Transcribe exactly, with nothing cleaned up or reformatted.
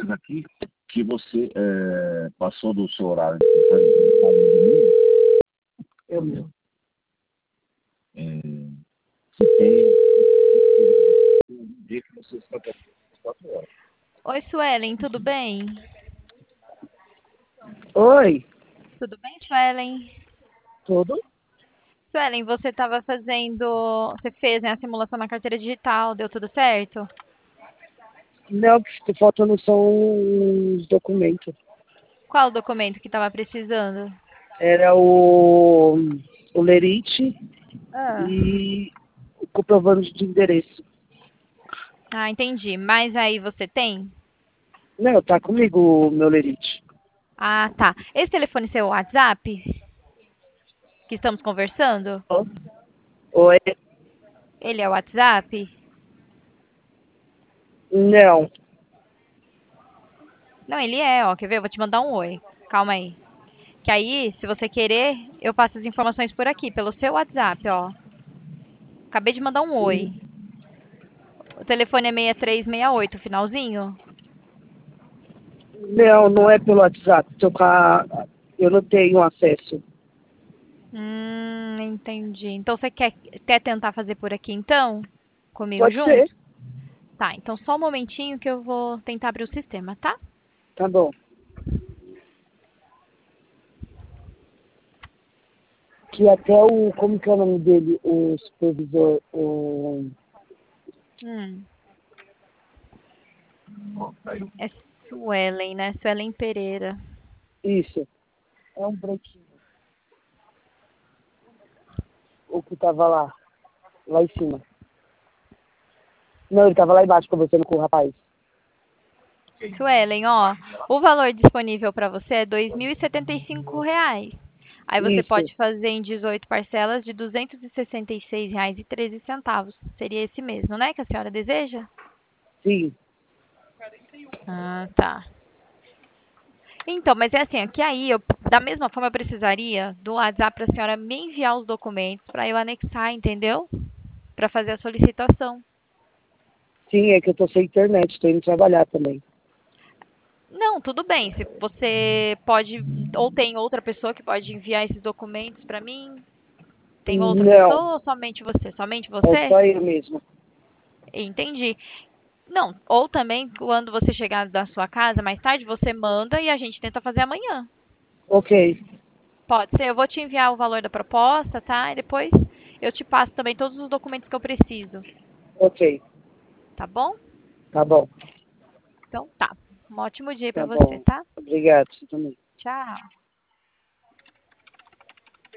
informações aqui que você é, passou do seu horário de domingo. Eu mesmo. É, se tem um dia que você está trabalhando às quatro horas. Oi, Suelen, tudo bem? Oi, Tudo bem, Suelen? tudo? Suelen, você estava fazendo... Você fez, né, a simulação na carteira digital, deu tudo certo? Não, que faltando são os documentos. Qual o documento que estava precisando? Era o, o lerite Ah. e o comprovante de endereço. Ah, entendi. Mas aí você tem? Não, tá comigo o meu lerite. Ah, tá. Esse telefone é seu WhatsApp? Que estamos conversando? Oi? Ele é o WhatsApp? Não. Não, ele é, ó. Quer ver? Eu vou te mandar um oi. Calma aí. Que aí, se você querer, eu passo as informações por aqui, pelo seu WhatsApp, ó. Acabei de mandar um oi. O telefone é seis três seis oito, finalzinho? Não, não é pelo WhatsApp. Tô com a... Eu não tenho acesso. Hum, entendi. Então você quer, quer tentar fazer por aqui então? Comigo Pode ser. junto? Tá, então só um momentinho que eu vou tentar abrir o sistema, tá? Tá bom. Que até o... Como que é o nome dele? O supervisor, o... Hum. É Suelen, né? Suelen Pereira. Isso. É um branquinho. O que tava lá. Lá em cima. Não, ele tava lá embaixo conversando com o rapaz. Suelen, ó, o valor disponível para você é dois mil e setenta e cinco reais. Aí você Isso. pode fazer em dezoito parcelas de duzentos e sessenta e seis reais e treze centavos. Seria esse mesmo, né, que a senhora deseja? Sim. Ah, tá. Então, mas é assim, aqui aí, eu, da mesma forma, eu precisaria do WhatsApp para a senhora me enviar os documentos para eu anexar, entendeu? Para fazer a solicitação. Sim, é que eu tô sem internet, tô indo trabalhar também. Não, tudo bem. Se você pode, ou tem outra pessoa que pode enviar esses documentos para mim? Tem outra Não, pessoa ou somente você? Somente é você? só eu mesmo. Entendi. Não, ou também, quando você chegar da sua casa mais tarde, você manda e a gente tenta fazer amanhã. Ok, Pode ser, eu vou te enviar o valor da proposta, tá? E depois eu te passo também todos os documentos que eu preciso, ok. tá bom? Tá bom, Então tá. Um ótimo dia pra tá você, bom. tá? Obrigado, você também. Tchau.